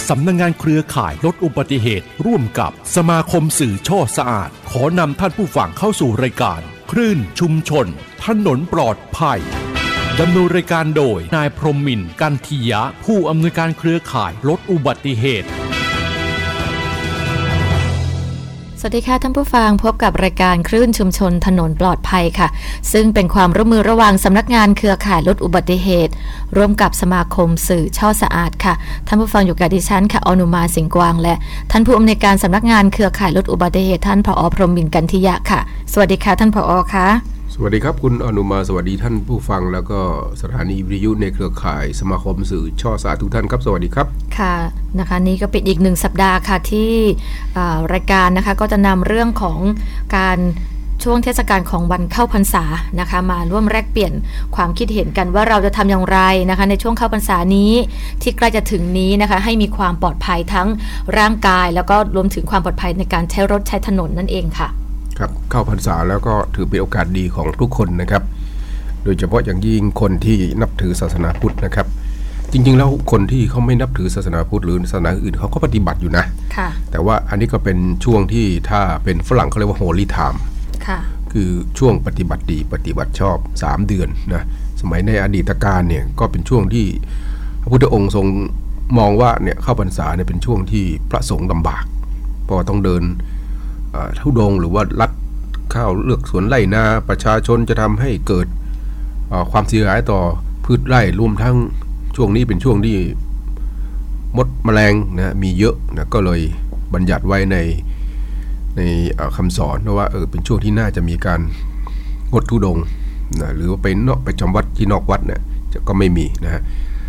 สำนักงานเครือข่ายลดอุบัติเหตุร่วมกับสมาคมสื่อช่อสะอาดขอนำท่านผู้ฟังเข้าสู่รายการคลื่นชุมชนถนนปลอดภัยดำเนินรายการโดยนายพรหมินทร์กันทิยะผู้อำนวยการเครือข่ายลดอุบัติเหตุสวัสดีค่ะท่านผู้ฟังพบกับรายการคลื่นชุมชนถนนปลอดภัยค่ะซึ่งเป็นความร่วมมือระหว่างสำนักงานเครือข่ายลดอุบัติเหตุร่วมกับสมาคมสื่อช่อสะอาดค่ะท่านผู้ฟังอยู่กับดิฉันค่ะอนุมาสิงห์กวางและท่านผู้อำนวยการสำนักงานเครือข่ายลดอุบัติเหตุท่านผอ.พรหมินทร์กันทิยะค่ะสวัสดีค่ะท่านผอ.ค่ะสวัสดีครับคุณอนุมาสวัสดีท่านผู้ฟังแล้วก็สถานีวิทยุในเครือข่ายสมาคมสื่อช่อสะอาดทุกท่านครับสวัสดีครับค่ะนะคะนี่ก็เป็นอีก1สัปดาห์ค่ะที่รายการนะคะก็จะนำเรื่องของการช่วงเทศกาลของวันเข้าพรรษานะคะมาร่วมแลกเปลี่ยนความคิดเห็นกันว่าเราจะทำอย่างไรนะคะในช่วงเข้าพรรษานี้ที่ใกล้จะถึงนี้นะคะให้มีความปลอดภัยทั้งร่างกายแล้วก็รวมถึงความปลอดภัยในการใช้รถใช้ถนนนั่นเองค่ะครับเข้าพรรษาแล้วก็ถือเป็นโอกาสดีของทุกคนนะครับโดยเฉพาะอย่างยิ่งคนที่นับถือศาสนาพุทธนะครับจริงๆแล้วคนที่เขาไม่นับถือศาสนาพุทธหรือศาสนาอื่นเขาก็ปฏิบัติอยู่นะแต่ว่าอันนี้ก็เป็นช่วงที่ถ้าเป็นฝรั่งเขาเรียกว่า Holy Time คือช่วงปฏิบัติดีปฏิบัติชอบ3เดือนนะสมัยในอดีตการเนี่ยก็เป็นช่วงที่พระพุทธองค์ทรงมองว่าเนี่ยเข้าพรรษาเนี่ยเป็นช่วงที่พระสงฆ์ลำบากเพราะต้องเดินธุดงค์หรือว่าลัดข้าวเลือกสวนไร่นาประชาชนจะทำให้เกิดความเสียหายต่อพืชไร่รวมทั้งช่วงนี้เป็นช่วงที่มดแมลงนะมีเยอะนะก็เลยบัญญัติไว้ในคำสอนว่าเป็นช่วงที่น่าจะมีการงดธุดงค์นะหรือว่าไปจำวัดที่นอกวัดเนี่ยก็ไม่มีนะฮะ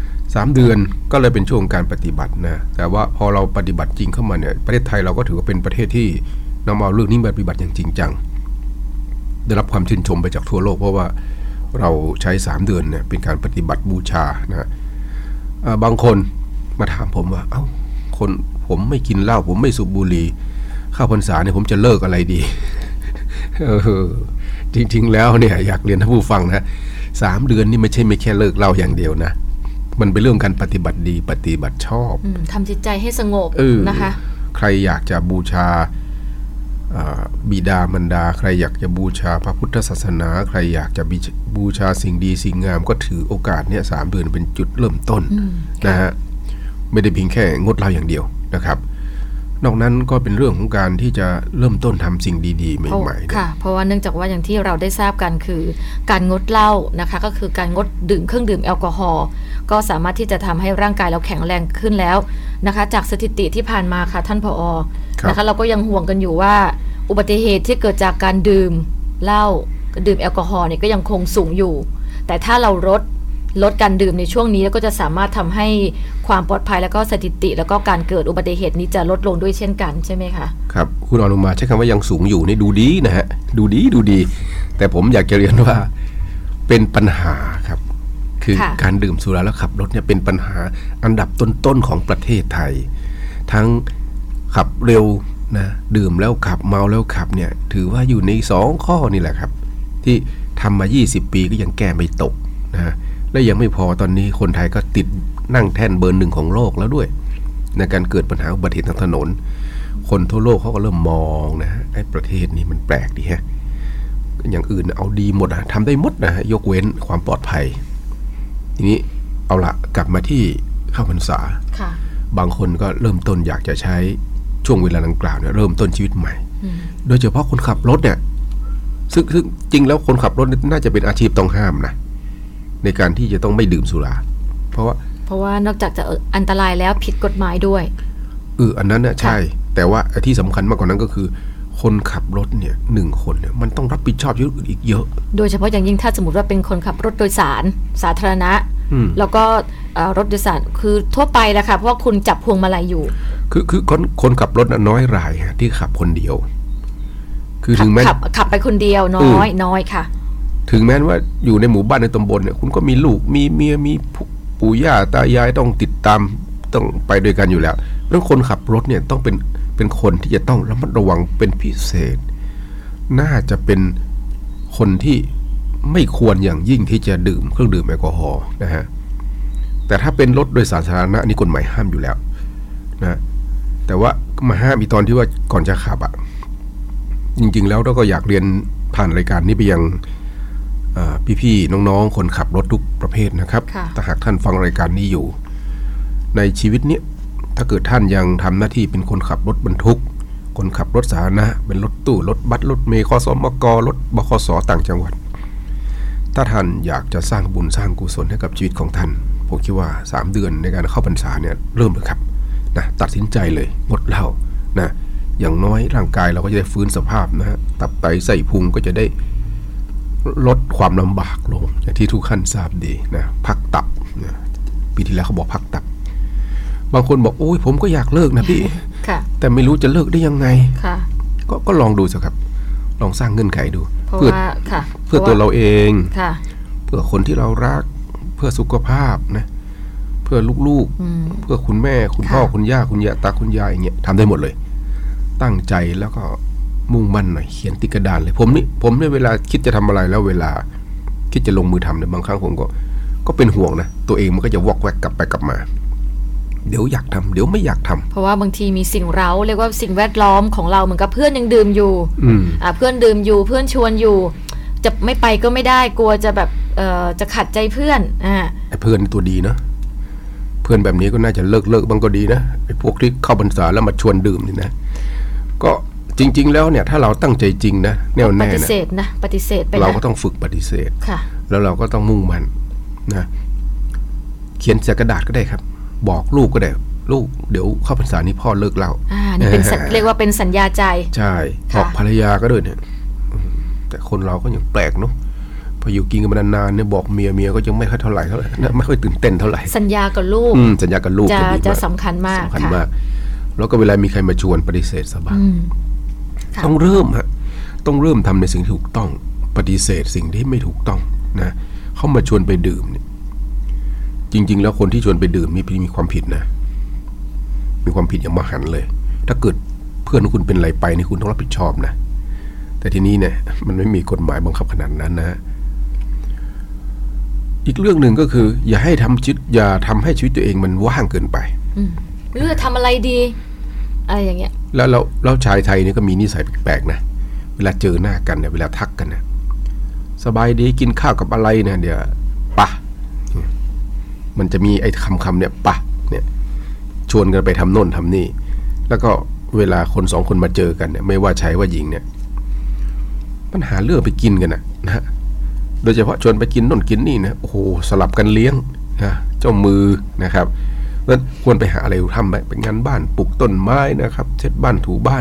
3เดือนก็เลยเป็นช่วงการปฏิบัตินะแต่ว่าพอเราปฏิบัติจริงเข้ามาเนี่ยประเทศไทยเราก็ถือว่าเป็นประเทศที่นำเอาเรื่องนี้มาปฏิบัติอย่างจริงจังได้รับความชื่นชมไปจากทั่วโลกเพราะว่าเราใช้3เดือนเนี่ยเป็นการปฏิบัติบูชานะบางคนมาถามผมว่าคนผมไม่กินเหล้าผมไม่สูบบุหรี่เข้าพรรษาเนี่ยผมจะเลิกอะไรดี จริงๆแล้วเนี่ยอยากเรียนท่านผู้ฟังนะ3เดือนนี่ไม่แค่เลิกเหล้าอย่างเดียวนะมันเป็นเรื่องการปฏิบัติดีปฏิบัติชอบทำจิตใจให้สงบนะคะใครอยากจะบูชาบิดามารดาใครอยากจะบูชาพระพุทธศาสนาใครอยากจะบูชาสิ่งดีสิ่งงามก็ถือโอกาสเนี่ย3เดือนเป็นจุดเริ่มต้นนะฮะไม่ได้เพียงแค่งดเหล้าอย่างเดียวนะครับนอกนั้นก็เป็นเรื่องของการที่จะเริ่มต้นทำสิ่งดีๆใหม่ๆค่ะเพราะว่าเนื่องจากว่าอย่างที่เราได้ทราบกันคือการงดเหล้านะคะก็คือการงดดื่มเครื่องดื่มแอลกอฮอล์ก็สามารถที่จะทำให้ร่างกายเราแข็งแรงขึ้นแล้วนะคะจากสถิติที่ผ่านมาค่ะท่านผอ.นะคะเราก็ยังห่วงกันอยู่ว่าอุบัติเหตุที่เกิดจากการดื่มเหล้าดื่มแอลกอฮอล์เนี่ยก็ยังคงสูงอยู่แต่ถ้าเราลดการดื่มในช่วงนี้แล้วก็จะสามารถทำให้ความปลอดภัยแล้วก็สถิติแล้วก็การเกิดอุบัติเหตุนี้จะลดลงด้วยเช่นกันใช่ไหมคะครับคุณอนุมาใช้คำว่ายังสูงอยู่นี่ดูดีนะฮะดูดีแต่ผมอยากจะเรียนว่าเป็นปัญหาครับคือการดื่มสุราแล้วขับรถเนี่ยเป็นปัญหาอันดับต้นๆของประเทศไทยทั้งขับเร็วนะดื่มแล้วขับเมาแล้วขับเนี่ยถือว่าอยู่ใน2ข้อนี่แหละครับที่ทำมา20ปีก็ยังแก้ไม่ตกนะและยังไม่พอตอนนี้คนไทยก็ติดนั่งแท่นเบอร์1ของโลกแล้วด้วยในการเกิดปัญหาอุบัติเหตุทางถนนคนทั่วโลกเขาก็เริ่มมองนะไอ้ประเทศนี้มันแปลกดีฮะอย่างอื่นเอาดีหมดทำได้หมดนะยกเว้นความปลอดภัยทีนี้เอาละกลับมาที่เข้าพรรษาบางคนก็เริ่มต้นอยากจะใช้ช่วงเวลาดังกล่าวเนี่ยเริ่มต้นชีวิตใหม่โดยเฉพาะคนขับรถเนี่ยซึ่งจริงแล้วคนขับรถน่าจะเป็นอาชีพต้องห้ามนะในการที่จะต้องไม่ดื่มสุราเพราะว่านอกจากจะอันตรายแล้วผิดกฎหมายด้วยอันนั้นน่ะใช่แต่ว่าที่สำคัญมากกว่านั้นก็คือคนขับรถเนี่ย1คนเนี่ยมันต้องรับผิดชอบอย่างอื่นอีกเยอะโดยเฉพาะอย่างยิ่งถ้าสมมติว่าเป็นคนขับรถโดยสารสาธารณะแล้วก็รถโดยสารคือทั่วไปแหละค่ะเพราะว่าคุณจับพวงมาลัยอยู่คือคนขับรถน้อยรายที่ขับคนเดียวคือถึงแม้ขับไปคนเดียวน้อยค่ะถึงแม้ว่าอยู่ในหมู่บ้านในตำบลเนี่ยคุณก็มีลูกมีเมียมีปู่ย่าตายายต้องติดตามต้องไปด้วยกันอยู่แล้วเรื่องคนขับรถเนี่ยต้องเป็นคนที่จะต้องระมัดระวังเป็นพิเศษน่าจะเป็นคนที่ไม่ควรอย่างยิ่งที่จะดื่มเครื่องดื่มแอลกอฮอล์นะฮะแต่ถ้าเป็นรถโดยสารสาธารณะนี่กฎหมายห้ามอยู่แล้วนะแต่ว่ามาห้ามอีตอนที่ว่าก่อนจะขับอ่ะจริงๆแล้วเราก็อยากเรียนผ่านรายการนี้ไปยังพี่ๆน้องๆคนขับรถทุกประเภทนะครับถ้าหากท่านฟังรายการนี้อยู่ในชีวิตนี้ถ้าเกิดท่านยังทำหน้าที่เป็นคนขับรถบรรทุกคนขับรถสาธารณะเป็นรถตู้รถบัสรถเมล์คสมกรถบขสต่างจังหวัดถ้าท่านอยากจะสร้างบุญสร้างกุศลให้กับชีวิตของท่านผมคิดว่า3เดือนในการเข้าพรรษาเนี่ยเริ่มเลยครับนะตัดสินใจเลยงดเหล้านะอย่างน้อยร่างกายเราก็จะได้ฟื้นสภาพนะฮะตับไตไส้พุงก็จะได้ลดความลำบากลงอย่างที่ทุกท่านทราบดีนะพักตับนะปีที่แล้วเขาบอกพักตับบางคนบอกโอ้ยผมก็อยากเลิกนะพี่แต่ไม่รู้จะเลิกได้ยังไงก็ลองดูสิครับลองสร้างเงื่อนไขดูเพื่อตัวเราเองเพื่อคนที่เรารักเพื่อสุขภาพนะเพื่อลูกๆเพื่อคุณแม่คุณพ่อคุณย่าคุณยายตาคุณยายอย่างเงี้ยทำได้หมดเลยตั้งใจแล้วก็มุ่งมั่นหน่อยเขียนติดกระดานเลยผมเนี่ยเวลาคิดจะทำอะไรแล้วเวลาคิดจะลงมือทำเนี่ยบางครั้งผมก็เป็นห่วงนะตัวเองมันก็จะวอกแวกกลับไปกลับมาเดี๋ยวอยากทำเดี๋ยวไม่อยากทำเพราะว่าบางทีมีสิ่งเร้าเรียกว่าสิ่งแวดล้อมของเราเหมือนกับเพื่อนยังดื่มอยู่เพื่อนดื่มอยู่เพื่อนชวนอยู่จะไม่ไปก็ไม่ได้กลัวจะแบบจะขัดใจเพื่อนไอ้เพื่อนตัวดีนะเพื่อนแบบนี้ก็น่าจะเลิกบ้างก็ดีนะไอ้พวกที่เข้าพรรษาแล้วมาชวนดื่มนี่นะก็จริงๆแล้วเนี่ยถ้าเราตั้งใจจริงนะแน่วแน่นะปฏิเสธไปเราก็ต้องฝึกปฏิเสธแล้วเราก็ต้องมุ่งมั่นนะเขียนใส่กระดาษก็ได้ครับบอกลูกก็ได้ลูกเดี๋ยวเข้าพรรษานี้พ่อเลิกเหล้านี่เป็นเรียกว่าเป็นสัญญาใจใช่บอกภรรยาก็ด้วยเนี่ยแต่คนเราก็ยังแปลกเนาะพออยู่กินกันมานานๆเนี่ยบอกเมียก็ยังไม่ค่อยเท่าไหร่ไม่ค่อยตื่นเต้นเท่าไหร่สัญญากับลูกจะสำคัญมากแล้วก็เวลามีใครมาชวนปฏิเสธซะบ้างต้องเริ่มทำในสิ่งที่ถูกต้องปฏิเสธสิ่งที่ไม่ถูกต้องนะเข้ามาชวนไปดื่มเนี่ยจริงๆแล้วคนที่ชวนไปดื่มมีความผิดนะมีความผิดอย่างมหันต์เลยถ้าเกิดเพื่อนของคุณเป็นอะไรไปนี่คุณต้องรับผิดชอบนะแต่ทีนี้เนี่ยมันไม่มีกฎหมายบังคับขนาดนั้นนะอีกเรื่องหนึ่งก็คืออย่าทำให้ชีวิตตัวเองมันว่างเกินไปเลือกทำอะไรดีอะไรอย่างเงี้ยแล้วชายไทยนี่ก็มีนิสัยแปลกๆนะเวลาเจอหน้ากันเนี่ยเวลาทักกันเนี่ยสบายดีกินข้าวกับอะไรเนี่ยเดี๋ยวปะมันจะมีไอ้คำเนี่ยปะเนี่ยชวนกันไปทำโน่นทำนี่แล้วก็เวลาคนสองคนมาเจอกันเนี่ยไม่ว่าชายว่าหญิงเนี่ยปัญหาเรื่องไปกินกันนะฮะโดยเฉพาะชวนไปกินโน่นกินนี่นะโอ้โหสลับกันเลี้ยงนะเจ้ามือนะครับแล้วควรไปหาอะไรทำไปงานบ้านปลูกต้นไม้นะครับเช็ดบ้านถูบ้าน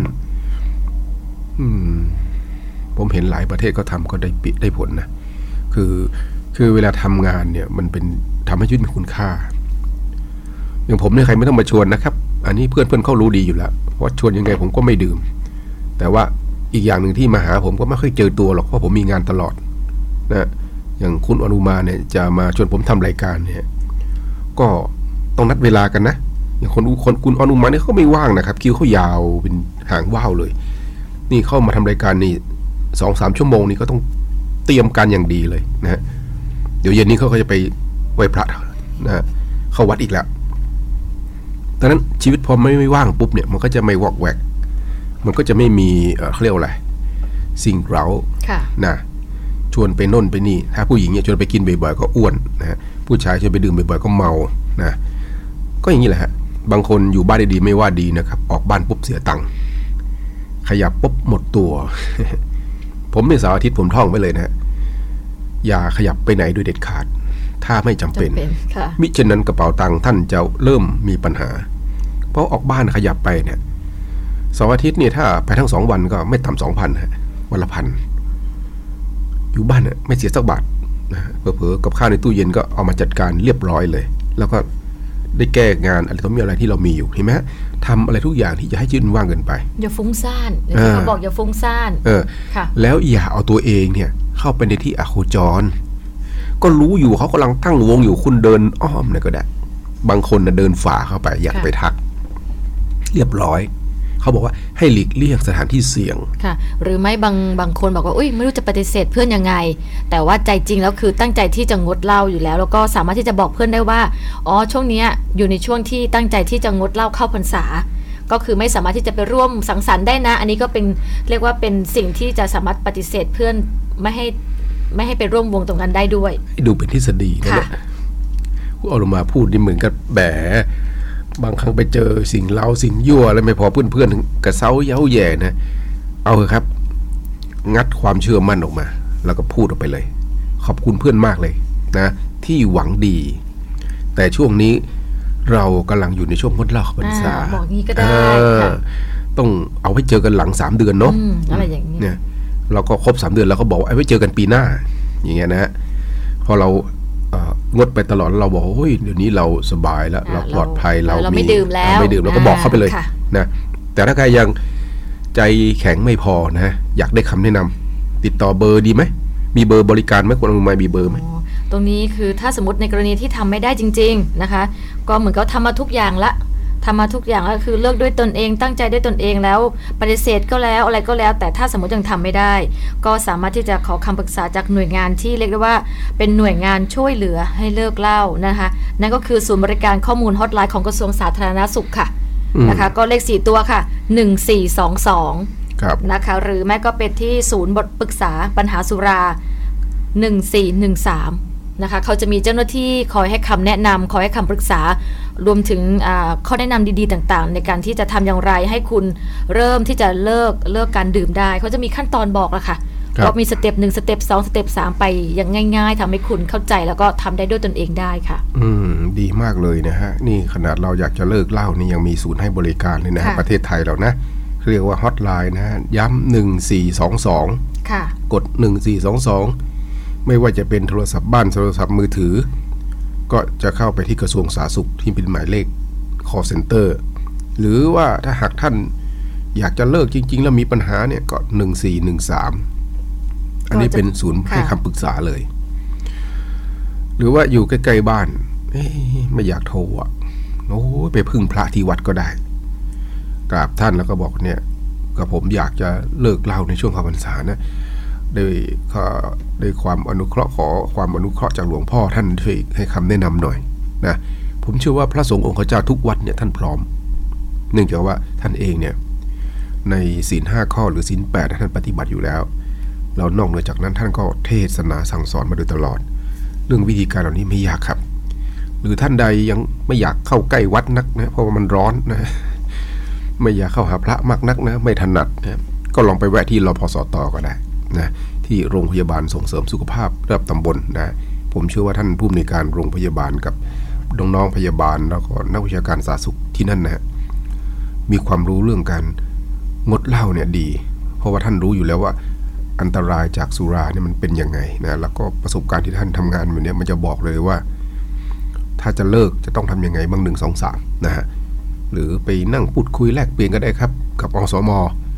ผมเห็นหลายประเทศก็ทำก็ได้ผลนะคือเวลาทำงานเนี่ยมันเป็นทำให้ชีวิตมีคุณค่าอย่างผมเนี่ยใครไม่ต้องมาชวนนะครับอันนี้เพื่อนเขารู้ดีอยู่แล้วเพราะชวนยังไงผมก็ไม่ดื่มแต่ว่าอีกอย่างหนึ่งที่มาหาผมก็ไม่ค่อยเจอตัวหรอกเพราะผมมีงานตลอดนะอย่างคุณอนุมาเนี่ยจะมาชวนผมทำรายการเนี่ยก็ต้องนัดเวลากันนะอย่างคุณอนุมาเนี่ยเขาไม่ว่างนะครับคิวเขายาวเป็นหางว่าวเลยนี่เข้ามาทำรายการนี่ 2-3 ชั่วโมงนี่ก็ต้องเตรียมการอย่างดีเลยนะฮะเดี๋ยวเย็นนี้เขาก็จะไปไหว้พระนะเข้าวัดอีกแล้วดังนั้นชีวิตพอไม่ว่างปุ๊บเนี่ยมันก็จะไม่วอกแวกมันก็จะไม่มีเขาเรียกอะไรสิ่งเร้านะชวนไปโน่นไปนี่ถ้าผู้หญิงเนี่ยชวนไปกินบ่อยๆก็อ้วนนะฮะผู้ชายชวนไปดื่มบ่อยๆก็เมานะก็อย่างนี้แหละฮะบางคนอยู่บ้านดีๆไม่ว่าดีนะครับออกบ้านปุ๊บเสียตังค์ขยับปุ๊บหมดตัว ผมในเสาร์อาทิตย์ผมท่องไว้เลยนะฮะอย่าขยับไปไหนโดยเด็ดขาดถ้าไม่จำเป็นมิฉะนั้นกระเป๋าตังค์ท่านจะเริ่มมีปัญหาเพราะออกบ้านขยับไปเนี่ยเสาร์อาทิตย์เนี่ยถ้าไปทั้ง2 วันก็ไม่ต่ำ 2,000 ฮะวันละ 1,000อยู่บ้านเนี่ยไม่เสียสักบาทนะเผลอๆกับข้าวในตู้เย็นก็เอามาจัดการเรียบร้อยเลยแล้วก็ได้แก้งานอะไรต่อมีอะไรที่เรามีอยู่เห็นไหมทำอะไรทุกอย่างที่จะให้ชีวิตว่างเกินไปอย่าฟุ้งซ่านเขาบอกอย่าฟุ้งซ่านแล้วอย่าเอาตัวเองเนี่ยเข้าไปในที่อโคจรก็รู้อยู่เขากำลังตั้งวงอยู่คุณเดินอ้อมเนี่ยก็ได้บางคนนะเดินฝ่าเข้าไปอยากไปทักเรียบร้อยเขเขาบอกว่าให้หลีกเลี่ยงสถานที่เสี่ยงค่ะหรือไม่บางคนบอกว่าอุ้ยไม่รู้จะปฏิเสธเพื่อนยังไงแต่ว่าใจจริงแล้วคือตั้งใจที่จะงดเหล้าอยู่แล้วก็สามารถที่จะบอกเพื่อนได้ว่าอ๋อช่วงนี้อยู่ในช่วงที่ตั้งใจที่จะงดเหล้าเข้าพรรษาก็คือไม่สามารถที่จะไปร่วมสังสรรค์ได้นะอันนี้ก็เป็นเรียกว่าเป็นสิ่งที่จะสามารถปฏิเสธเพื่อนไม่ให้ไปร่วมวงตรงนั้นได้ด้วยดูเป็นทฤษฎีนะเนี่ยเอาลงมาพูดนี่เหมือนกับแหมบางครั้งไปเจอสิ่งเล้าสิ่งยั่วแล้วไม่พอเพื่อนๆกระเซ้าเย้าแย่นะเอาเถอะครับงัดความเชื่อมั่นออกมาแล้วก็พูดออกไปเลยขอบคุณเพื่อนมากเลยนะที่หวังดีแต่ช่วงนี้เรากำลังอยู่ในช่วงงดเหล้าพรรษาบอกงี้ก็ได้ต้องเอาไว้เจอกันหลัง3 เดือนเนาะอะไรอย่างนี้เนี่ยเราก็ครบ3 เดือนแล้วก็บอกเอาไว้เจอกันปีหน้าอย่างเงี้ยนะฮะพอเรางดไปตลอดเราบอกเฮ้ยเดี๋ยวนี้เราสบายแล้วเราปลอดภัยเราไม่ดื่มแล้วไม่ดื่มเราก็บอกเขาไปเลยนะแต่ถ้าใครยังใจแข็งไม่พอนะอยากได้คำแนะนำติดต่อเบอร์ดีไหมมีเบอร์บริการไหมคุณอนุมามีเบอร์ไหมตรงนี้คือถ้าสมมติในกรณีที่ทำไม่ได้จริงๆนะคะก็เหมือนก็ทำมาทุกอย่างละทำมาทุกอย่างก็คือเลิกด้วยตนเองตั้งใจด้วยตนเองแล้วปฏิเสธก็แล้วอะไรก็แล้วแต่ถ้าสมมติยังทำไม่ได้ก็สามารถที่จะขอคำปรึกษาจากหน่วยงานที่เรียกได้ว่าเป็นหน่วยงานช่วยเหลือให้เลิกเหล้านะคะนั่นก็คือศูนย์บริการข้อมูลฮอตไลน์ของกระทรวงสาธารณสุขค่ะนะคะก็เลข4 ตัวค่ะ1422 ครับนะคะหรือแม่ก็เป็นที่ศูนย์บทปรึกษาปัญหาสุรา1413นะคะเขาจะมีเจ้าหน้าที่คอยให้คำแนะนำคอยให้คำปรึกษารวมถึงข้อแนะนำดีๆต่างๆในการที่จะทำอย่างไรให้คุณเริ่มที่จะเลิกการดื่มได้เขาจะมีขั้นตอนบอกแล้วค่ะว่ามีสเต็ป1สเต็ป2สเต็ป3ไปอย่างง่ายๆทำให้คุณเข้าใจแล้วก็ทำได้ด้วยตนเองได้ค่ะดีมากเลยนะฮะนี่ขนาดเราอยากจะเลิกเหล้านี่ยังมีศูนย์ให้บริการเลยนะฮะประเทศไทยเรานะเรียกว่าฮอตไลน์นะฮะย้ำ1422 ค่ะกด1422ไม่ว่าจะเป็นโทรศัพท์บ้านโทรศัพท์มือถือก็จะเข้าไปที่กระทรวงสาธารณสุขที่เป็นหมายเลข call center หรือว่าถ้าหากท่านอยากจะเลิกจริงๆแล้วมีปัญหาเนี่ยก็1413อันนี้เป็นศูนย์ให้คำปรึกษาเลยหรือว่าอยู่ใกล้ๆบ้านไม่อยากโทรอ่ะโอ้ไปพึ่งพระที่วัดก็ได้กราบท่านแล้วก็บอกเนี่ยกับผมอยากจะเลิกเหล้าในช่วงเข้าพรรษานะด้วยความอนุเคราะห์ขอความอนุเคราะห์จากหลวงพ่อท่านช่วยให้คำแนะนำหน่อยนะผมเชื่อว่าพระสงฆ์องค์เจ้าทุกวัดเนี่ยท่านพร้อมเนื่องจากว่าท่านเองเนี่ยในศีล5 ข้อหรือศีล8ท่านปฏิบัติอยู่แล้วแล้วนอกเหนือจากนั้นท่านก็เทศนาสั่งสอนมาโดยตลอดเรื่องวิธีการเหล่านี้ไม่ยากครับหรือท่านใดยังไม่อยากเข้าใกล้วัดนักนะเพราะว่ามันร้อนนะไม่อยากเข้าหาพระมากนักนะไม่ถนัดนะก็ลองไปแวะที่รพสต.ก็ได้นะที่โรงพยาบาลส่งเสริมสุขภาพระดับตำบลนะผมเชื่อว่าท่านผู้อำนวยการโรงพยาบาลกับน้องๆพยาบาลแล้วก็นักวิชาการสาธารณสุขที่นั่นนะมีความรู้เรื่องการงดเหล้าเนี่ยดีเพราะว่าท่านรู้อยู่แล้วว่าอันตรายจากสุราเนี่ยมันเป็นยังไงนะแล้วก็ประสบการณ์ที่ท่านทำงานอยู่เนี่ยมันจะบอกเลยว่าถ้าจะเลิกจะต้องทำยังไงบ้าง1 2 3นะฮะหรือไปนั่งพูดคุยแลกเปลี่ยนก็ได้ครับกับอสม.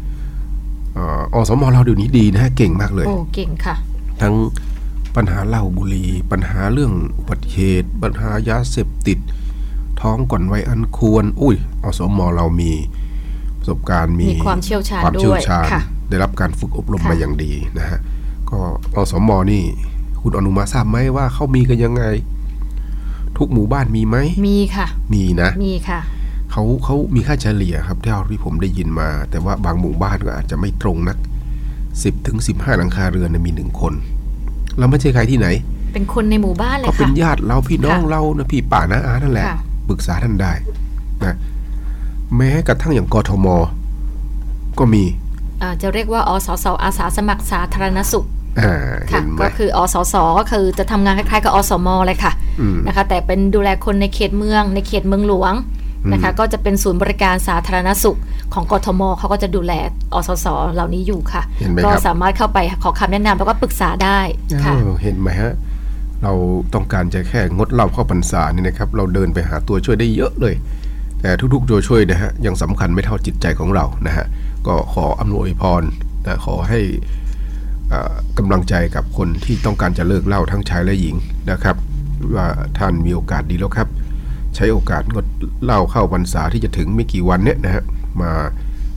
เราเดี๋ยวนี้ดีนะเก่งมากเลยโอ้เก่งค่ะทั้งปัญหาเหล้าบุหรี่ปัญหาเรื่องอุบัติเหตุปัญหายาเสพติดท้องก่อนวัยอันควรอสม.เรามีประสบการณ์มีความเชี่ยวชาญด้วยได้รับการฝึกอบรมมาอย่างดีนะฮะก็อสม.นี่คุณอนุมาทราบไหมว่าเขามีกันยังไงทุกหมู่บ้านมีไหมมีค่ะมีนะมีค่ะเขามีค่าเฉลี่ยครับที่ผมได้ยินมาแต่ว่าบางหมู่บ้านก็อาจจะไม่ตรงนัก10 ถึง 15หลังคาเรือนมี1 คนเราไม่ใช่ใครที่ไหนเป็นคนในหมู่บ้านเลยค่ะก็เป็นญาติเราพี่น้องเรานะพี่ป่าน้าอานั่นแหละปรึกษาท่านได้นะแม้กระทั่งอย่างกทม.ก็มีจะเรียกว่าอสส.อาสาสมัครสาธารณสุขค่ะก็คืออสส.ก็คือจะทำงานคล้ายๆกับอสม.เลยค่ะนะคะแต่เป็นดูแลคนในเขตเมืองในเขตเมืองหลวงนะคะก็จะเป็นศูนย์บริการสาธารณสุขของกทม.เขาก็จะดูแลอสส.เหล่านี้อยู่ค่ะก็สามารถเข้าไปขอคำแนะนำแล้วก็ปรึกษาได้ค่ะเห็นไหมฮะเราต้องการจะแค่งดเหล้าเข้าพรรษานี่นะครับเราเดินไปหาตัวช่วยได้เยอะเลยแต่ทุกๆตัวช่วยนะฮะยังสำคัญไม่เท่าจิตใจของเรานะฮะก็ขออำนวยพรนะขอให้กำลังใจกับคนที่ต้องการจะเลิกเหล้าทั้งชายและหญิงนะครับว่าท่านมีโอกาสดีแล้วครับใช้โอกาสงดเหล้าเข้าพรรษาที่จะถึงไม่กี่วันเนี่ยนะฮะมา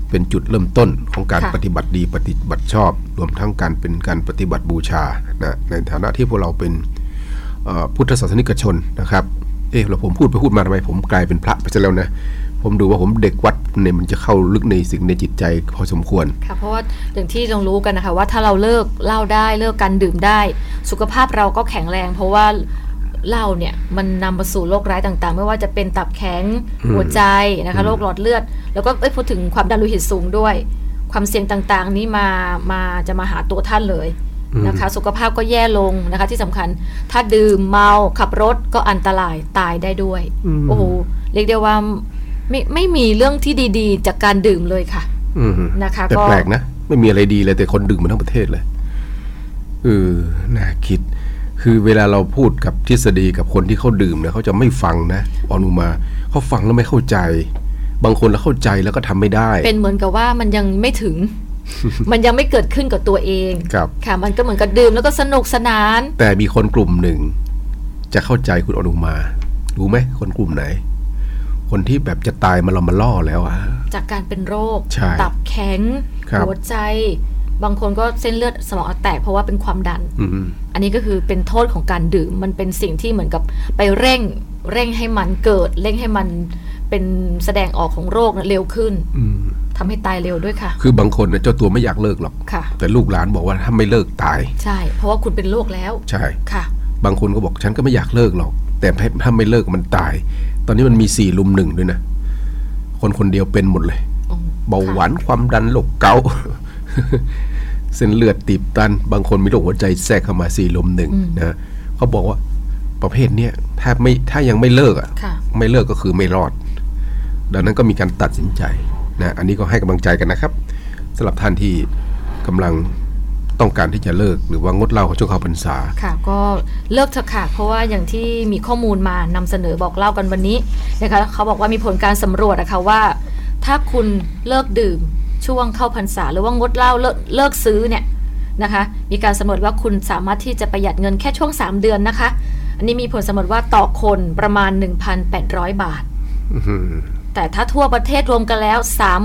เป็นจุดเริ่มต้นของการค่ะปฏิบัติดีปฏิบัติชอบรวมทั้งการเป็นการปฏิบัติบูชานะในฐานะที่พวกเราเป็นพุทธศาสนิกชนนะครับเราผมพูดมาทำไมผมกลายเป็นพระไปซะแล้วนะผมดูว่าผมเด็กวัดเนี่ยมันจะเข้าลึกในสิ่งในจิตใจพอสมควรค่ะเพราะว่าอย่างที่เรารู้กันนะคะว่าถ้าเราเลิกเหล้าได้เลิกการดื่มได้สุขภาพเราก็แข็งแรงเพราะว่าเหล้าเนี่ยมันนำมาสู่โรคร้ายต่างๆไม่ว่าจะเป็นตับแข็งหัวใจนะคะโรคหลอดเลือดแล้วก็พูดถึงความดันโลหิตสูงด้วยความเสี่ยงต่างๆนี้จะมาหาตัวท่านเลยนะคะสุขภาพก็แย่ลงนะคะที่สำคัญถ้าดื่มเมาขับรถก็อันตรายตายได้ด้วยโอ้โหเรียกได้ว่าไม่มีเรื่องที่ดีๆจากการดื่มเลยค่ะนะคะแต่แปลกนะไม่มีอะไรดีเลยแต่คนดื่มมันทั้งประเทศเลยน่าคิดคือเวลาเราพูดกับทฤษฎีกับคนที่เขาดื่มเนี่ยเขาจะไม่ฟังนะอนุมาเขาฟังแล้วไม่เข้าใจบางคนแล้วเข้าใจแล้วก็ทำไม่ได้เป็นเหมือนกับว่ามันยังไม่ถึง มันยังไม่เกิดขึ้นกับตัวเองค่ะมันก็เหมือนกับดื่มแล้วก็สนุกสนานแต่มีคนกลุ่มหนึ่งจะเข้าใจคุณอนุมารู้ไหมคนกลุ่มไหนคนที่แบบจะตายมาล่อแล้วอะจากการเป็นโรคตับแข็งหัวใจบางคนก็เส้นเลือดสมองแตกเพราะว่าเป็นความดันอันนี้ก็คือเป็นโทษของการดื่มมันเป็นสิ่งที่เหมือนกับไปเร่งให้มันเกิดเร่งให้มันเป็นแสดงออกของโรคเร็วขึ้นทำให้ตายเร็วด้วยค่ะคือบางคนเจ้าตัวไม่อยากเลิกหรอกแต่ลูกหลานบอกว่าถ้าไม่เลิกตายใช่เพราะว่าคุณเป็นโรคแล้วใช่ค่ะบางคนก็บอกฉันก็ไม่อยากเลิกหรอกแต่ถ้าไม่เลิกมันตายตอนนี้มันมี4 ลุม 1ด้วยนะคนเดียวเป็นหมดเลยเบาหวานความดันโรคเกาต์เส้นเลือดตีบตันบางคนมีโรคหัวใจแทรกเข้ามา4 ลุม 1นะเขาบอกว่าประเภทเนี้ยถ้ายังไม่เลิกไม่เลิกก็คือไม่รอดดังนั้นก็มีการตัดสินใจนะอันนี้ก็ให้กำลังใจกันนะครับสำหรับท่านที่กำลังต้องการที่จะเลิกหรือว่างดเหล้าช่วงเข้าพรรษาค่ะก็เลิกเถอะค่ะเพราะว่าอย่างที่มีข้อมูลมานำเสนอบอกเล่ากันวันนี้นะคะเขาบอกว่ามีผลการสำรวจนะคะว่าถ้าคุณเลิกดื่มช่วงเข้าพรรษาหรือว่างดเหล้าเลิกซื้อเนี่ยนะคะมีการสำรวจว่าคุณสามารถที่จะประหยัดเงินแค่ช่วง3 เดือนนะคะอันนี้มีผลสำรวจว่าต่อคนประมาณ 1,800 บาทแต่ถ้าทั่วประเทศรวมกันแล้ว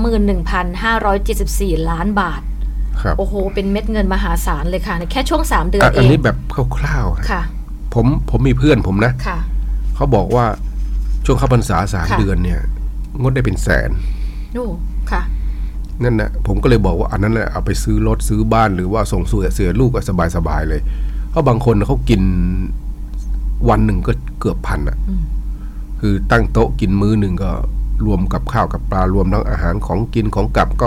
31,574 ล้านบาทโอ้โหเป็นเม็ดเงินมหาศาลเลยค่ะในแค่ช่วง3 เดือนเองอันนี้แบบคร่าวๆค่ะผมมีเพื่อนผมนะเขาบอกว่าช่วงเข้าพรรษา3 เดือนเนี่ยงดได้เป็นแสนโอ้ค่ะนั่นนะผมก็เลยบอกว่าอันนั้นแหละเอาไปซื้อรถซื้อบ้านหรือว่าส่งเสือลูกก็สบายๆเลยเพราะบางคนเขากินวันหนึ่งก็เกือบ1,000อ่ะคือตั้งโต๊ะกินมื้อหนึ่งก็รวมกับข้าวกับปลารวมทั้งอาหารของกินของกลับก็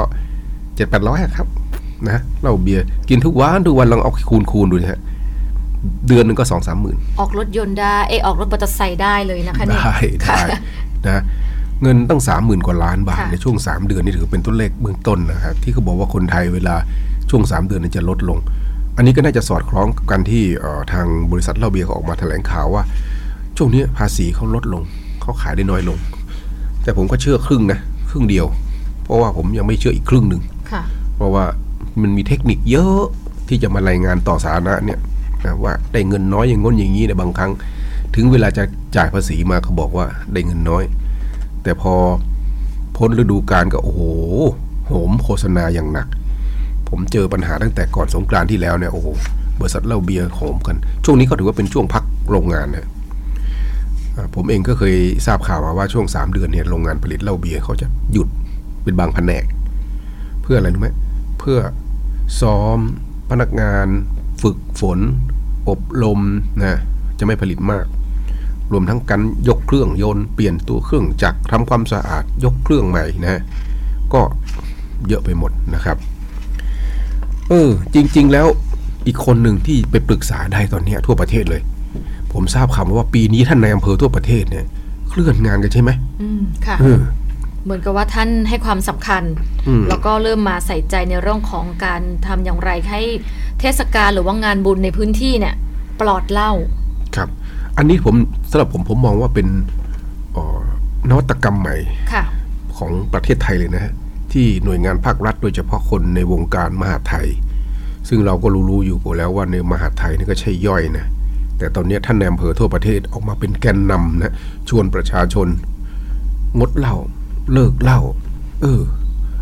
700-800 ครับนะเหล้าเบียร์กินทุกวันลองเอาคูณดูนะฮะเดือนนึงก็ 2-3 หมื่นออกรถยนต์ได้ออกรถมอเตอร์ไซค์ได้เลยนะคะนี่ได้นะเงินตั้ง 30,000 กว่าล้านบาทในช่วง3 เดือนนี่ถือเป็นตัวเลขเบื้องต้นนะครับที่เขาบอกว่าคนไทยเวลาช่วง3 เดือนจะลดลงอันนี้ก็น่าจะสอดคล้องกันที่ทางบริษัทเหล้าเบียร์เขาออกมาแถลงข่าวว่าช่วงนี้ภาษีเขาลดลงเขาขายได้น้อยลงแต่ผมก็เชื่อครึ่งเดียวเพราะว่าผมยังไม่เชื่ออีกครึ่งนึงเพราะว่ามันมีเทคนิคเยอะที่จะมารายงานต่อสาธารณะเนี่ยว่าได้เงินน้อยอย่างง้นอย่างนี้ในบางครั้งถึงเวลาจะจ่ายภาษีมาเขาบอกว่าได้เงินน้อยแต่พอพ้นฤดูกาลก็โอ้โหโหมโฆษณาอย่างหนักผมเจอปัญหาตั้งแต่ก่อนสงกรานต์ที่แล้วเนี่ยโอ้โหบริษัทเหล้าเบียร์โหมกันช่วงนี้ก็ถือว่าเป็นช่วงพักโรงงานนะผมเองก็เคยทราบข่าวมาว่าช่วง3 เดือนเนี่ยโรงงานผลิตเหล้าเบียร์เขาจะหยุดเป็นบางแผนกเพื่ออะไรรู้ไหมเพื่อซ้อมพนักงานฝึกฝนอบรมนะจะไม่ผลิตมากรวมทั้งการยกเครื่องยนต์เปลี่ยนตัวเครื่องจักรทำความสะอาดยกเครื่องใหม่นะก็เยอะไปหมดนะครับจริงๆแล้วอีกคนหนึ่งที่ไปปรึกษาได้ตอนนี้ทั่วประเทศเลยผมทราบข่าวว่าปีนี้ท่านนายอำเภอทั่วประเทศเนี่ยเคลื่อนงานกันใช่ไหมค่ะเหมือนกับว่าท่านให้ความสำคัญแล้วก็เริ่มมาใส่ใจในเรื่องของการทำอย่างไรให้เทศกาลหรือว่างานบุญในพื้นที่เนี่ยปลอดเหล้าครับอันนี้สำหรับผมมองว่าเป็นนวัตกรรมใหม่ของประเทศไทยเลยนะฮะที่หน่วยงานภาครัฐโดยเฉพาะคนในวงการมหาดไทยซึ่งเราก็รู้อยู่แล้วว่าในมหาดไทยนี่ก็ใช่ย่อยนะแต่ตอนนี้ท่านนายอำเภอทั่วประเทศออกมาเป็นแกนนำนะชวนประชาชนงดเหล้าเลิกเหล้า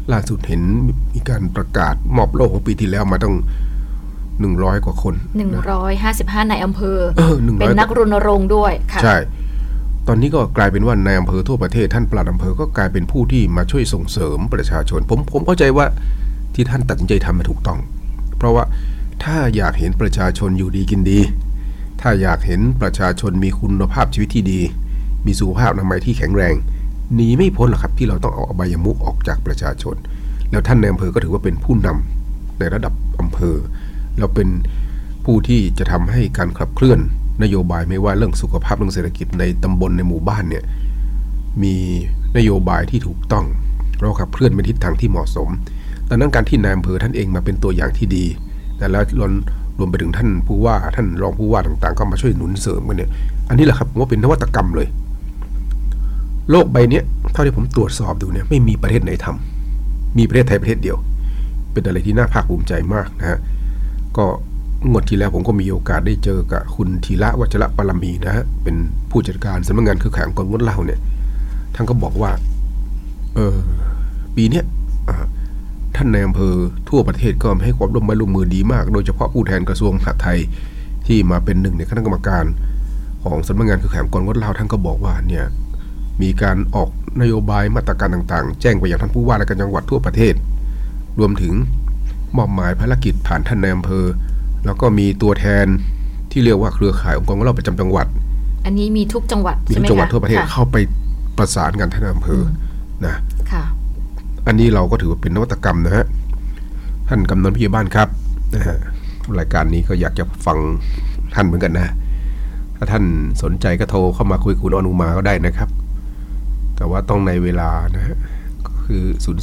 ล่าสุดเห็นมีการประกาศมอบโล่ของปีที่แล้วมาต้อง100กว่าคน 155ในอำเภอเป็นนักรณรงค์ด้วยค่ะใช่ตอนนี้ก็กลายเป็นว่าในอำเภอทั่วประเทศท่านปลัดอำเภอก็กลายเป็นผู้ที่มาช่วยส่งเสริมประชาชนผมเข้าใจว่าที่ท่านตัดสินใจทำมาถูกต้องเพราะว่าถ้าอยากเห็นประชาชนอยู่ดีกินดีถ้าอยากเห็นประชาชนมีคุณภาพชีวิตที่ดีมีสุขภาพอนามัยที่แข็งแรงหนีไม่พ้นหรอกครับที่เราต้องเอาอบายมุขออกจากประชาชนแล้วท่านในอำเภอก็ถือว่าเป็นผู้นำในระดับอำเภอแล้วเป็นผู้ที่จะทำให้การขับเคลื่อนนโยบายไม่ว่าเรื่องสุขภาพเรื่องเศรษฐกิจในตำบลในหมู่บ้านเนี่ยมีนโยบายที่ถูกต้องเราขับเคลื่อนไปทิศทางที่เหมาะสมดังนั้นการที่นายอำเภอท่านเองมาเป็นตัวอย่างที่ดีแล้วรวมไปถึงท่านผู้ว่าท่านรองผู้ว่าต่างๆก็มาช่วยหนุนเสริมกันเนี่ยอันนี้แหละครับผมว่าเป็นนวัตกรรมเลยโลกใบนี้เท่าที่ผมตรวจสอบดูเนี่ยไม่มีประเทศไหนทำมีประเทศไทยประเทศเดียวเป็นอะไรที่น่าภาคภูมิใจมากนะฮะก็งวดที่แล้วผมก็มีโอกาสได้เจอกับคุณธีระวัชระปรมีนะฮะเป็นผู้จัดการสำนักงานเครือข่ายองค์กรงดเหล้าเนี่ยท่านก็บอกว่าปีนี้ท่านในอำเภอทั่วประเทศก็ให้ความร่วมมือดีมากโดยเฉพาะผู้แทนกระทรวงมหาดไทยที่มาเป็นหนึ่งในคณะกรรมการของสำนักงานเครือข่ายองค์กรงดเหล้าท่านก็บอกว่าเนี่ยมีการออกนโยบายมาตรการต่างๆแจ้งไปยังท่านผู้ว่าและจังหวัดทั่วประเทศรวมถึงมอบหมายภารกิจผ่านท่านในอำเภอแล้วก็มีตัวแทนที่เรียกว่าเครือข่ายองค์กรของเราประจำจังหวัดอันนี้มีทุกจังหวัดใช่ไหมคะมีทุกจังหวัดทั่วประเทศเข้าไปประสานกันท่านอำเภอนะค่ะอันนี้เราก็ถือว่าเป็นนวัตกรรมนะฮะท่านกำนันผู้ใหญ่บ้านครับนะฮะรายการนี้ก็อยากจะฟังท่านเหมือนกันนะถ้าท่านสนใจก็โทรเข้ามาคุยคุณอนุมาก็ได้นะครับแต่ว่าต้องในเวลานะฮะก็คือ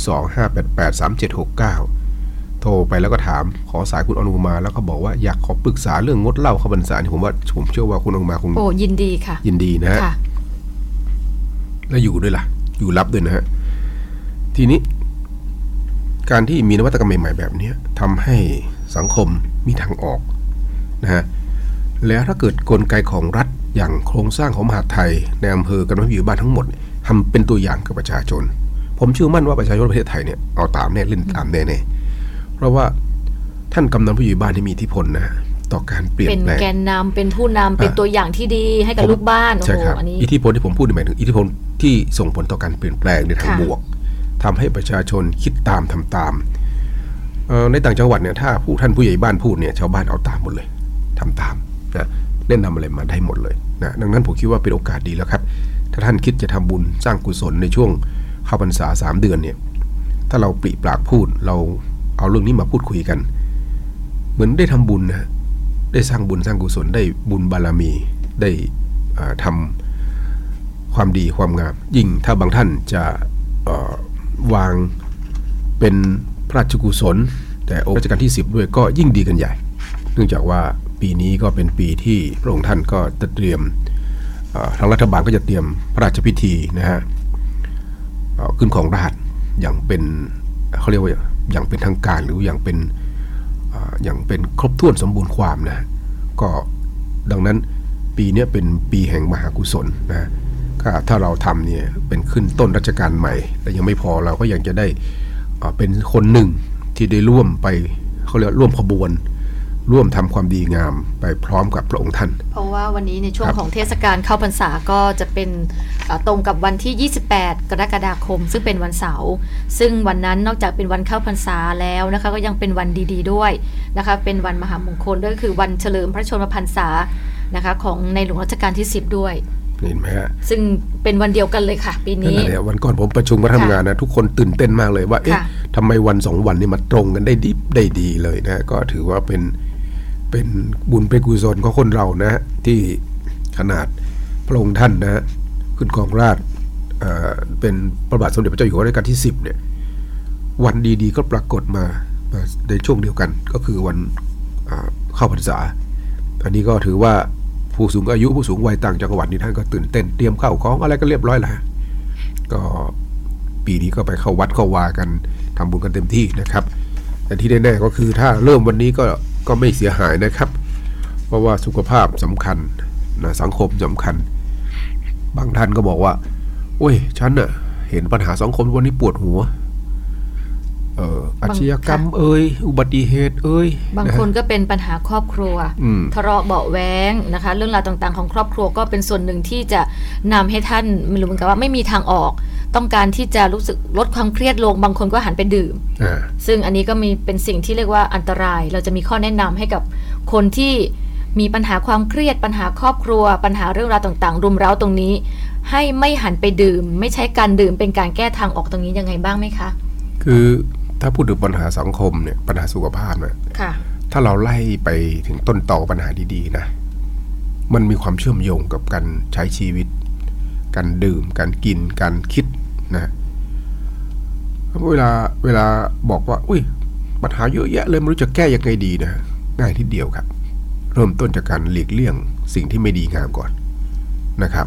025883769โทรไปแล้วก็ถามขอสายคุณอนุมาแล้วก็บอกว่าอยากขอปรึกษาเรื่องงดเหล้าเข้าพรรษานี่ผมเชื่อว่าคุณอนุมาคงยินดีค่ะยินดีนะฮะแล้วอยู่ด้วยล่ะอยู่รับด้วยนะฮะทีนี้การที่มีนวัตกรรมใหม่ๆแบบนี้ทำให้สังคมมีทางออกนะฮะแล้วถ้าเกิดกลไกของรัฐอย่างโครงสร้างของมหาดไทยในอำเภอกันวิวบ้านทั้งหมดทำเป็นตัวอย่างกับประชาชนผมเชื่อมั่นว่าประชาชนประเทศไทยเนี่ยเอาตามแน่เล่นตามแน่เพราะว่าท่านกำนันผู้ใหญ่บ้านที่มีอิทธิพลนะต่อการเปลี่ยนแปลงเป็นแกนนำเป็นผู้นำเป็นตัวอย่างที่ดีให้กับลูกบ้านใช่ครับอิทธิพลที่ผมพูดหมายถึงอิทธิพลที่ส่งผลต่อการเปลี่ยนแปลงในทางบวกทำให้ประชาชนคิดตามทำตามในต่างจังหวัดเนี่ยถ้าท่านผู้ใหญ่บ้านพูดเนี่ยชาวบ้านเอาตามหมดเลยทำตามนะแนะนำอะไรมาได้หมดเลยนะดังนั้นผมคิดว่าเป็นโอกาสดีแล้วครับถ้าท่านคิดจะทำบุญสร้างกุศลในช่วงเข้าพรรษา3 เดือนเนี่ยถ้าเราปริปากพูดเราเอาเรื่องนี้มาพูดคุยกันเหมือนได้ทำบุญนะได้สร้างบุญสร้างกุศลได้บุญบารมีได้ทำความดีความงามยิ่งถ้าบางท่านจะวางเป็นพระราชกุศลแต่องค์รัชกาลที่10ด้วยก็ยิ่งดีกันใหญ่เนื่องจากว่าปีนี้ก็เป็นปีที่พระองค์ท่านก็จะเตรียมทางรัฐบาลก็จะเตรียมพระราชพิธีนะฮะขึ้นของราชอย่างเป็นเขาเรียกว่าอย่างเป็นทางการหรืออย่างเป็นครบถ้วนสมบูรณ์ความนะก็ดังนั้นปีนี้เป็นปีแห่งมหากุศลนะถ้าเราทำเนี่ยเป็นขึ้นต้นรัชกาลใหม่แต่ยังไม่พอเราก็ยังจะได้เป็นคนหนึ่งที่ได้ร่วมไปเขาเรียกร่วมขบวนร่วมทำความดีงามไปพร้อมกับพระองค์ท่านเพราะว่าวันนี้ในช่วงของเทศกาลเข้าพรรษาก็จะเป็นตรงกับวันที่28 กรกฎาคมซึ่งเป็นวันเสาร์ซึ่งวันนั้นนอกจากเป็นวันเข้าพรรษาแล้วนะคะก็ยังเป็นวันดีๆด้วยนะคะเป็นวันมหามงคลด้วยคือวันเฉลิมพระชนมพรรษานะคะของในหลวงรัชกาลที่10ด้วยเห็นไหมฮะซึ่งเป็นวันเดียวกันเลยค่ะปีนี้วันก่อนผมประชุมมาทำงานนะทุกคนตื่นเต้นมากเลยว่าเอ๊ะทำไมวัน2 วันนี้มาตรงกันได้ดีเลยนะก็ถือว่าเป็นบุญเป็นกุศลของคนเรานะที่ขนาดพระองค์ท่านนะขึ้นครองราชเป็นพระบาทสมเด็จพระเจ้าอยู่หัวรัชกาลที่10เนี่ยวันดีๆก็ปรากฏมาในช่วงเดียวกันก็คือวันเข้าพรรษาอันนี้ก็ถือว่าผู้สูงอายุผู้สูงวัยต่างจังหวัดนี่ท่านก็ตื่นเต้นเตรียมข้าวของอะไรก็เรียบร้อยแล้วก็ปีนี้ก็ไปเข้าวัดเข้าวากันทำบุญกันเต็มที่นะครับแต่ที่แน่ๆก็คือถ้าเริ่มวันนี้ก็ไม่เสียหายนะครับเพราะว่าสุขภาพสำคัญนะสังคมสำคัญบางท่านก็บอกว่าโอ้ยฉันน่ะเห็นปัญหาสังคมวันนี้ปวดหัวอาชญากรรมอุบัติเหตุบางคนก็เป็นปัญหาครอบครัวทะเลาะเบาะแว้งนะคะเรื่องราวต่างๆของครอบครัวก็เป็นส่วนหนึ่งที่จะนำให้ท่านไม่รู้เหมือนกันว่าไม่มีทางออกต้องการที่จะรู้สึกลดความเครียดลงบางคนก็หันไปดื่มซึ่งอันนี้ก็มีเป็นสิ่งที่เรียกว่าอันตรายเราจะมีข้อแนะนำให้กับคนที่มีปัญหาความเครียดปัญหาครอบครัวปัญหาเรื่องราวต่างๆรุมเร้าตรงนี้ให้ไม่หันไปดื่มไม่ใช้การดื่มเป็นการแก้ทางออกตรงนี้ยังไงบ้างไหมคะคือถ้าพูดถึงปัญหาสังคมเนี่ยปัญหาสุขภาพเนี่ยถ้าเราไล่ไปถึงต้นตอปัญหาดีๆนะมันมีความเชื่อมโยงกับการใช้ชีวิตการดื่มการกินการคิดนะเวลาบอกว่าปัญหาเยอะแยะเลยไม่รู้จะแก้ยังไงดีนะง่ายทีเดียวครับเริ่มต้นจากการหลีกเลี่ยงสิ่งที่ไม่ดีงามก่อนนะครับ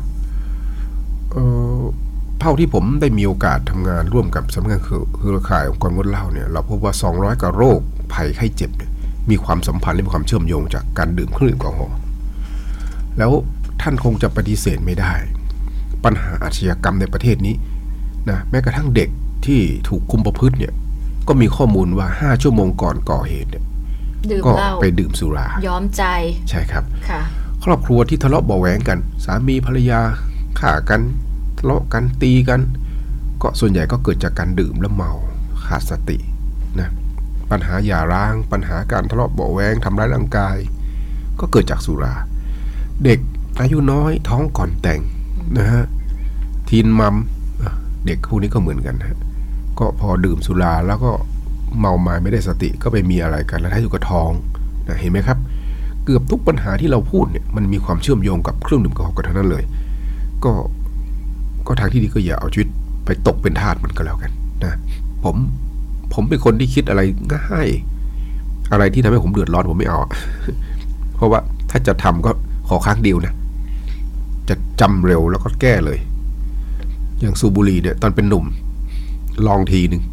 เท่าที่ผมได้มีโอกาสทำงานร่วมกับสำนักงานเครือข่ายองค์กรงดเหล้าเนี่ยเราพบว่า200กว่าโรคภัยไข้เจ็บเนี่ยมีความสัมพันธ์และมีความเชื่อมโยงจากการดื่มเครื่องดื่มแอลกอฮอล์แล้วท่านคงจะปฏิเสธไม่ได้ปัญหาอาชญากรรมในประเทศนี้นะแม้กระทั่งเด็กที่ถูกคุมประพฤติเนี่ยก็มีข้อมูลว่า5ชั่วโมงก่อนก่อเหตุเนี่ยก็ไปดื่มสุราย้อมใจใช่ครับครอบครัวที่ทะเลาะเบาะแว้งกันสามีภรรยาฆ่ากันทะเลาะกันตีกันก็ส่วนใหญ่ก็เกิดจากการดื่มแล้วเมาขาดสตินะปัญหาหย่าร้างปัญหาการทะเลาะเบาะแว้งทำร้ายร่างกายก็เกิดจากสุราเด็กอายุน้อยท้องก่อนแต่งนะฮะทีนมัมเด็กพวกนี้ก็เหมือนกันฮะก็พอดื่มสุราแล้วก็เมาหมายไม่ได้สติก็ไปมีอะไรกันแล้วท้ายสุดก็ท้องนะเห็นไหมครับเกือบทุกปัญหาที่เราพูดเนี่ยมันมีความเชื่อมโยงกับเครื่องดื่มแอลกอฮอล์กันทั้งนั้นเลยก็ทางที่ดีก็อย่าเอาชีวิตไปตกเป็นทาสมันก็แล้วกันนะผมเป็นคนที่คิดอะไรง่ายอะไรที่ทำให้ผมเดือดร้อนผมไม่เอาเพราะว่าถ้าจะทำก็ขอครั้งเดียวนะจะจำเร็วแล้วก็แก้เลยอย่างสูบบุหรี่เนี่ยตอนเป็นหนุ่มลองทีนึง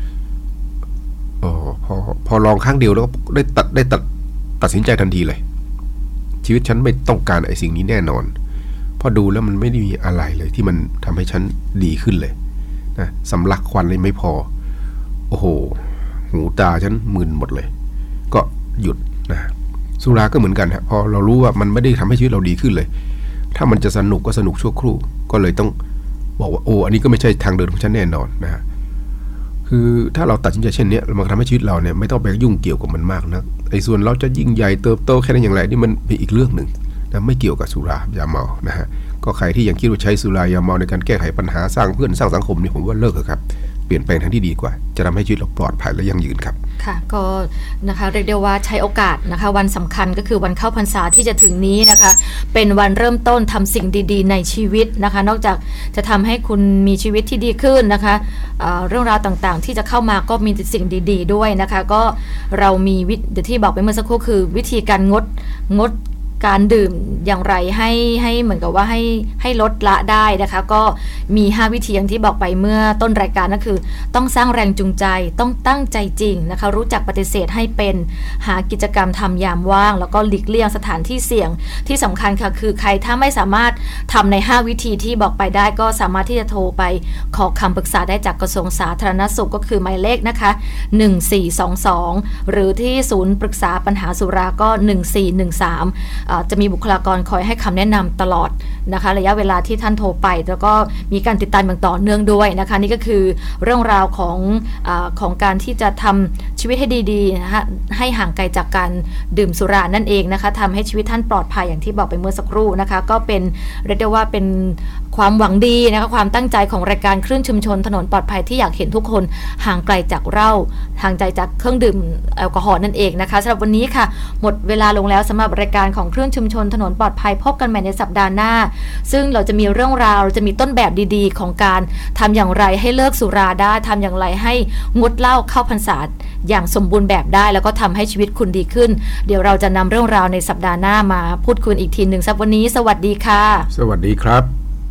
พอลองครั้งเดียวแล้วก็ได้ตัดสินใจทันทีเลยชีวิตฉันไม่ต้องการไอ้สิ่งนี้แน่นอนพอดูแล้วมันไม่ได้มีอะไรเลยที่มันทำให้ฉันดีขึ้นเลยนะสำลักควันเลยไม่พอโอ้โหหูตาฉันมึนหมดเลยก็หยุดนะสุราก็เหมือนกันฮะพอเรารู้ว่ามันไม่ได้ทำให้ชีวิตเราดีขึ้นเลยถ้ามันจะสนุกก็สนุกชั่วครู่ก็เลยต้องบอกว่าอันนี้ก็ไม่ใช่ทางเดินของฉันแน่นอนนะฮะคือถ้าเราตัดสินใจเช่นนี้มันทำให้ชีวิตเราเนี่ยไม่ต้องไปยุ่งเกี่ยวกับมันมากนะไอ้ส่วนเราจะยิ่งใหญ่เติบโตแค่ไหนอย่างไรนี่มันเป็นอีกเรื่องหนึ่งนะไม่เกี่ยวกับสุรายาเมานะฮะก็ใครที่ยังคิดว่าใช้สุรายาเมาในการแก้ไขปัญหาสร้างเพื่อนสร้างสังคมนี่ผมว่าเลิกเถอะครับเปลี่ยนแปลงทางที่ดีกว่าจะทำให้ชีวิตเราปลอดภัยและยั่งยืนครับค่ะก็นะคะเรียกได้ว่าใช้โอกาสนะคะวันสำคัญก็คือวันเข้าพรรษาที่จะถึงนี้นะคะเป็นวันเริ่มต้นทำสิ่งดีๆในชีวิตนะคะนอกจากจะทำให้คุณมีชีวิตที่ดีขึ้นนะคะเรื่องราวต่างๆที่จะเข้ามาก็มีสิ่งดีๆด้วยนะคะก็เรามีที่บอกไปเมื่อสักครู่คือวิธีการงดการดื่มอย่างไรให้เหมือนกับว่าให้ลดละได้นะคะก็มี5วิธีอย่างที่บอกไปเมื่อต้นรายการก็คือต้องสร้างแรงจูงใจต้องตั้งใจจริงนะคะรู้จักปฏิเสธให้เป็นหากิจกรรมทำยามว่างแล้วก็หลีกเลี่ยงสถานที่เสี่ยงที่สำคัญค่ะคือใครถ้าไม่สามารถทำใน5วิธีที่บอกไปได้ก็สามารถที่จะโทรไปขอคำปรึกษาได้จากกระทรวงสาธารณสุขก็คือหมายเลขนะคะ1422หรือที่ศูนย์ปรึกษาปัญหาสุราก็1413จะมีบุคลากรคอยให้คำแนะนำตลอดนะคะระยะเวลาที่ท่านโทรไปแล้วก็มีการติดตามอย่างต่อเนื่องด้วยนะคะนี่ก็คือเรื่องราวของการที่จะทำชีวิตให้ดีๆนะคะให้ห่างไกลจากการดื่มสุรานั่นเองนะคะทำให้ชีวิตท่านปลอดภัยอย่างที่บอกไปเมื่อสักครู่นะคะก็เป็นเรียกได้ว่าเป็นความหวังดีนะคะความตั้งใจของรายการคลื่นชุมชนถนนปลอดภัยที่อยากเห็นทุกคนห่างไกลจากเหล้าห่างไกลจากเครื่องดื่มแอลกอฮอล์นั่นเองนะคะสำหรับวันนี้ค่ะหมดเวลาลงแล้วสำหรับรายการของคลื่นชุมชนถนนปลอดภัยพบกันใหม่ในสัปดาห์หน้าซึ่งเราจะมีเรื่องราวจะมีต้นแบบดีๆของการทำอย่างไรให้เลิกสุราได้ทำอย่างไรให้งดเหล้าเข้าพรรษาอย่างสมบูรณ์แบบได้แล้วก็ทำให้ชีวิตคุณดีขึ้นเดี๋ยวเราจะนำเรื่องราวในสัปดาห์หน้ามาพูดคุยอีกทีหนึ่งสัปดาห์วันนี้สวัสดีค่ะสวัสดีครับ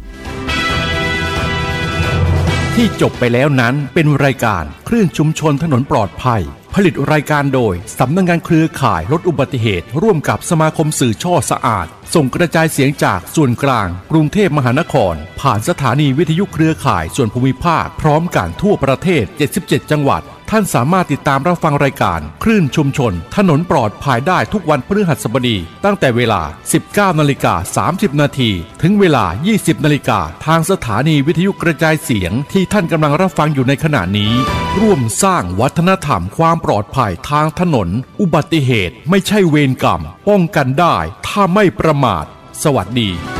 ที่จบไปแล้วนั้นเป็นรายการคลื่นชุมชนถนนปลอดภัยผลิตรายการโดยสำนักงานเครือข่ายลดอุบัติเหตุร่วมกับสมาคมสื่อช่อสะอาดส่งกระจายเสียงจากส่วนกลางกรุงเทพมหานครผ่านสถานีวิทยุเครือข่ายส่วนภูมิภาคพร้อมกันทั่วประเทศ77จังหวัดท่านสามารถติดตามรับฟังรายการคลื่นชุมชนถนนปลอดภัยได้ทุกวันพฤหัสบดีตั้งแต่เวลา 19:30 นาทีถึงเวลา 20 นาฬิกาทางสถานีวิทยุกระจายเสียงที่ท่านกำลังรับฟังอยู่ในขณะนี้ร่วมสร้างวัฒนธรรมความปลอดภัยทางถนนอุบัติเหตุไม่ใช่เวรกรรมป้องกันได้ถ้าไม่ประมาทสวัสดี